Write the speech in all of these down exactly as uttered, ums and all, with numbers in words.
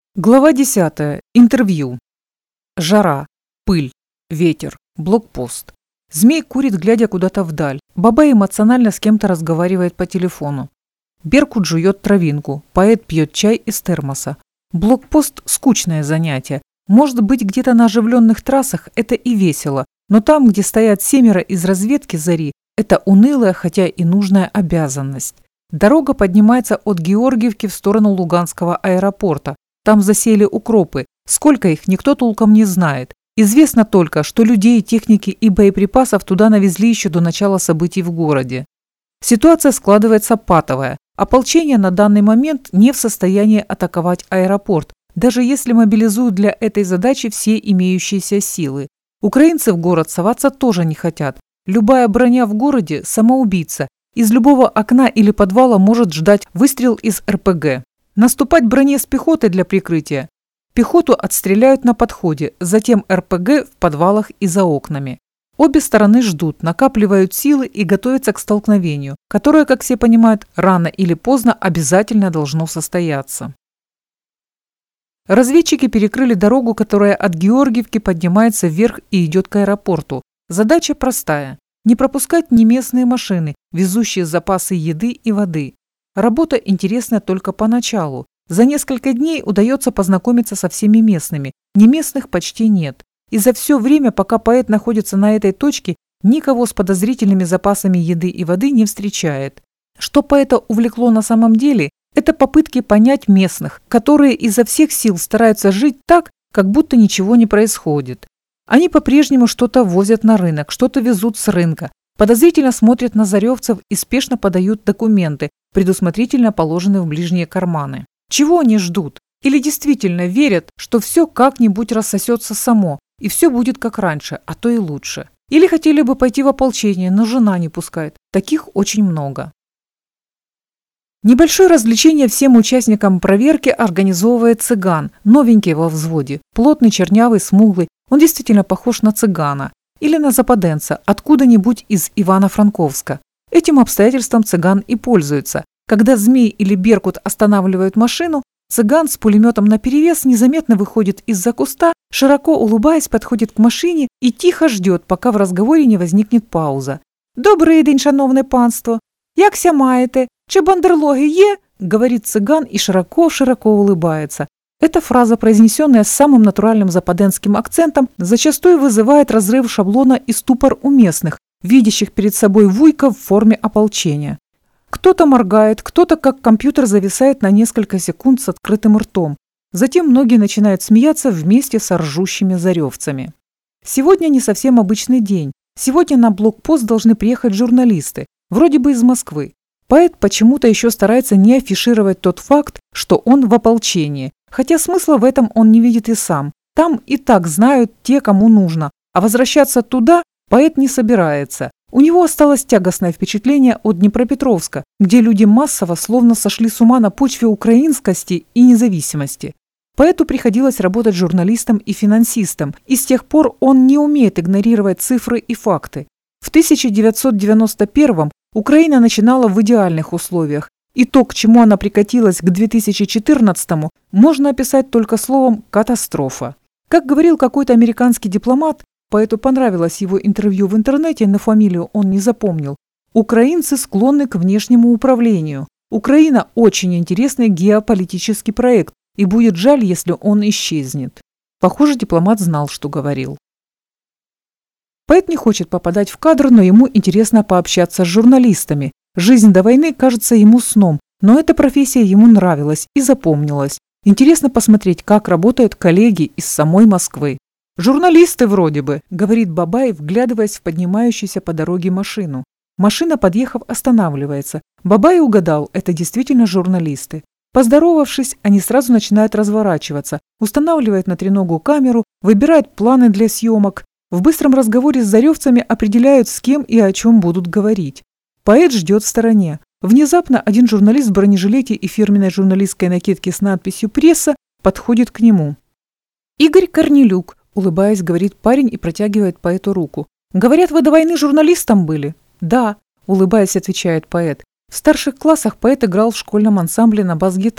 Глава десятая. Интервью. Жара, пыль, ветер, блокпост. Змей курит, глядя куда-то вдаль. Бабай эмоционально с кем-то разговаривает по телефону. Беркут жует травинку. Поэт пьет чай из термоса. Блокпост – скучное занятие. Может быть, где-то на оживленных трассах это и весело, но там, где стоят семеро из разведки Зари, это унылая, хотя и нужная обязанность. Дорога поднимается от Георгиевки в сторону Луганского аэропорта. Там засели укропы. Сколько их, никто толком не знает. Известно только, что людей, техники и боеприпасов туда навезли еще до начала событий в городе. Ситуация складывается патовая. Ополчение на данный момент не в состоянии атаковать аэропорт, даже если мобилизуют для этой задачи все имеющиеся силы. Украинцы в город соваться тоже не хотят. Любая броня в городе – самоубийца. Из любого окна или подвала может ждать выстрел из эр пэ гэ. Наступать броне с пехотой для прикрытия. Пехоту отстреляют на подходе, затем эр пэ гэ в подвалах и за окнами. Обе стороны ждут, накапливают силы и готовятся к столкновению, которое, как все понимают, рано или поздно обязательно должно состояться. Разведчики перекрыли дорогу, которая от Георгиевки поднимается вверх и идет к аэропорту. Задача простая – не пропускать ни местные машины, везущие запасы еды и воды. Работа интересна только поначалу. За несколько дней удается познакомиться со всеми местными. Неместных почти нет. И за все время, пока поэт находится на этой точке, никого с подозрительными запасами еды и воды не встречает. Что поэта увлекло на самом деле, это попытки понять местных, которые изо всех сил стараются жить так, как будто ничего не происходит. Они по-прежнему что-то возят на рынок, что-то везут с рынка, подозрительно смотрят на заревцев и спешно подают документы, предусмотрительно положенные в ближние карманы. Чего они ждут? Или действительно верят, что все как-нибудь рассосется само, и все будет как раньше, а то и лучше? Или хотели бы пойти в ополчение, но жена не пускает? Таких очень много. Небольшое развлечение всем участникам проверки организовывает цыган, новенький во взводе, плотный, чернявый, смуглый. Он действительно похож на цыгана или на западенца, откуда-нибудь из Ивано-Франковска. Этим обстоятельством цыган и пользуется. Когда Змей или Беркут останавливают машину, цыган с пулеметом наперевес незаметно выходит из-за куста, широко улыбаясь, подходит к машине и тихо ждет, пока в разговоре не возникнет пауза. «Добрий день, шановне панство! Якся маєте? Чи бандерлоги є?» – говорит цыган и широко-широко улыбается. Эта фраза, произнесенная с самым натуральным западенским акцентом, зачастую вызывает разрыв шаблона и ступор у местных, видящих перед собой вуйка в форме ополчения. Кто-то моргает, кто-то как компьютер зависает на несколько секунд с открытым ртом. Затем многие начинают смеяться вместе с ржущими заревцами. Сегодня не совсем обычный день. Сегодня на блокпост должны приехать журналисты, вроде бы из Москвы. Поэт почему-то еще старается не афишировать тот факт, что он в ополчении, хотя смысла в этом он не видит и сам. Там и так знают те, кому нужно, а возвращаться туда поэт не собирается. У него осталось тягостное впечатление от Днепропетровска, где люди массово словно сошли с ума на почве украинскости и независимости. Поэту приходилось работать журналистом и финансистом, и с тех пор он не умеет игнорировать цифры и факты. В тысяча девятьсот девяносто первом Украина начинала в идеальных условиях, и то, к чему она прикатилась к две тысячи четырнадцатому, можно описать только словом «катастрофа». Как говорил какой-то американский дипломат, поэту понравилось его интервью в интернете, но фамилию он не запомнил. Украинцы склонны к внешнему управлению. Украина – очень интересный геополитический проект, и будет жаль, если он исчезнет. Похоже, дипломат знал, что говорил. Поэт не хочет попадать в кадр, но ему интересно пообщаться с журналистами. Жизнь до войны кажется ему сном, но эта профессия ему нравилась и запомнилась. Интересно посмотреть, как работают коллеги из самой Москвы. «Журналисты вроде бы», – говорит Бабай, вглядываясь в поднимающуюся по дороге машину. Машина, подъехав, останавливается. Бабай угадал, это действительно журналисты. Поздоровавшись, они сразу начинают разворачиваться, устанавливают на треногу камеру, выбирают планы для съемок. В быстром разговоре с заревцами определяют, с кем и о чем будут говорить. Поэт ждет в стороне. Внезапно один журналист в бронежилете и фирменной журналистской накидке с надписью «Пресса» подходит к нему. «Игорь Корнелюк», улыбаясь, говорит парень и протягивает поэту руку. «Говорят, вы до войны журналистом были?» «Да», улыбаясь, отвечает поэт. В старших классах поэт играл в школьном ансамбле на бас-гитаре,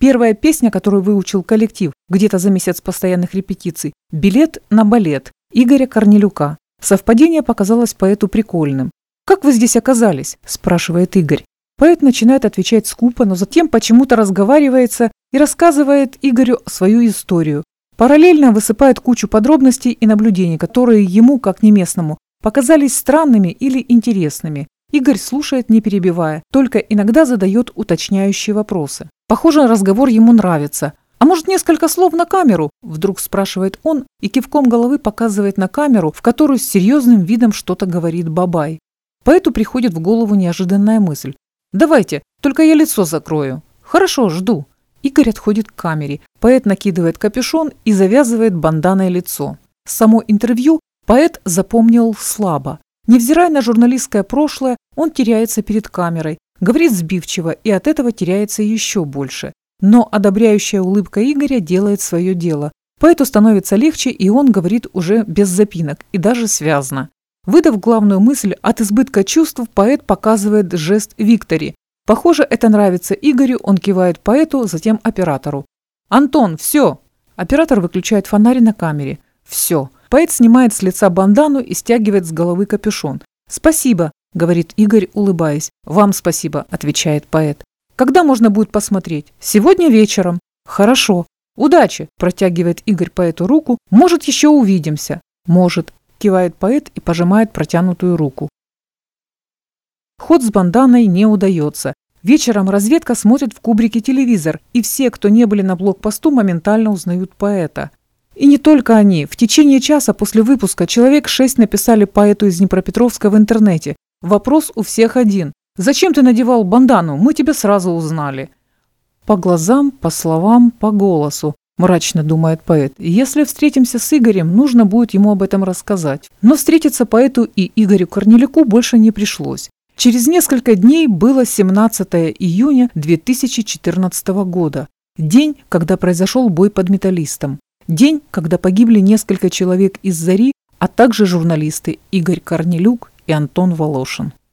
Первая песня, которую выучил коллектив где-то за месяц постоянных репетиций – «Билет на балет» Игоря Корнелюка. Совпадение показалось поэту прикольным. «Как вы здесь оказались?» – спрашивает Игорь. Поэт начинает отвечать скупо, но затем почему-то разговаривается и рассказывает Игорю свою историю. Параллельно высыпает кучу подробностей и наблюдений, которые ему, как не местному, показались странными или интересными. Игорь слушает, не перебивая, только иногда задает уточняющие вопросы. Похоже, разговор ему нравится. «А может, несколько слов на камеру?» – вдруг спрашивает он и кивком головы показывает на камеру, в которую с серьезным видом что-то говорит Бабай. Поэту приходит в голову неожиданная мысль. «Давайте, только я лицо закрою». «Хорошо, жду». Игорь отходит к камере. Поэт накидывает капюшон и завязывает банданой лицо. Само интервью поэт запомнил слабо. Невзирая на журналистское прошлое, он теряется перед камерой, говорит сбивчиво и от этого теряется еще больше. Но одобряющая улыбка Игоря делает свое дело. Поэту становится легче, и он говорит уже без запинок и даже связно. Выдав главную мысль от избытка чувств, поэт показывает жест Викторе. Похоже, это нравится Игорю, он кивает поэту, затем оператору. «Антон, все!» Оператор выключает фонарь на камере. «Все». Поэт снимает с лица бандану и стягивает с головы капюшон. «Спасибо», — говорит Игорь, улыбаясь. «Вам спасибо», — отвечает поэт. «Когда можно будет посмотреть?» «Сегодня вечером». «Хорошо». «Удачи», — протягивает Игорь поэту руку. «Может, еще увидимся?» «Может», — кивает поэт и пожимает протянутую руку. Ход с банданой не удается. Вечером разведка смотрит в кубрике телевизор, и все, кто не были на блокпосту, моментально узнают поэта. И не только они. В течение часа после выпуска человек шесть написали поэту из Днепропетровска в интернете. Вопрос у всех один. «Зачем ты надевал бандану? Мы тебя сразу узнали». По глазам, по словам, по голосу, мрачно думает поэт. Если встретимся с Игорем, нужно будет ему об этом рассказать. Но встретиться поэту и Игорю Корнелюку больше не пришлось. Через несколько дней было семнадцатое июня две тысячи четырнадцатого года. День, когда произошел бой под Металлистом. День, когда погибли несколько человек из «Зари», а также журналисты Игорь Корнелюк и Антон Волошин.